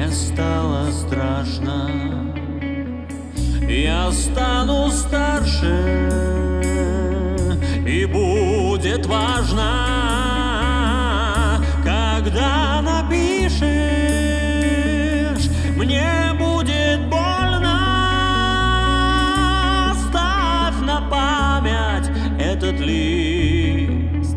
Мне стало страшно, я стану старше, и будет важно, когда напишешь, мне будет больно. Оставь на память этот лист.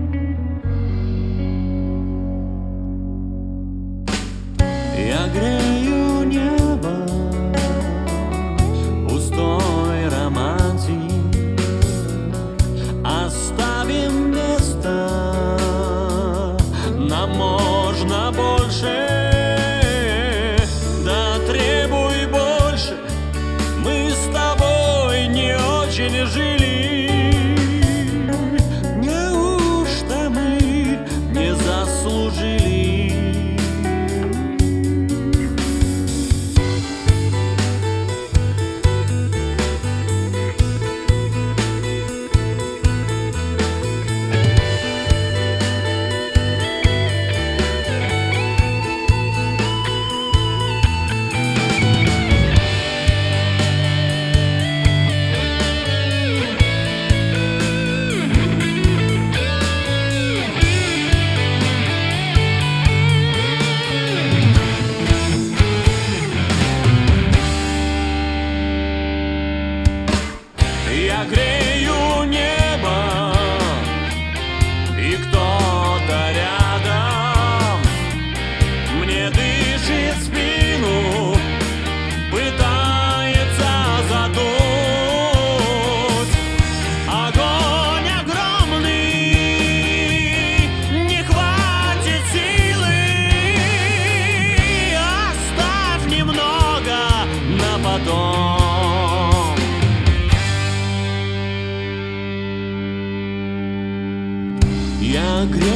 Я грею небо пустой романтик, оставим место, нам можно больше. Да требуй больше, мы с тобой не очень жили. Неужто мы не заслужили? Я грею небо, и кто-то рядом мне дышит в спину, пытается задуть. Огонь огромный, не хватит силы, оставь немного на потом. Я грею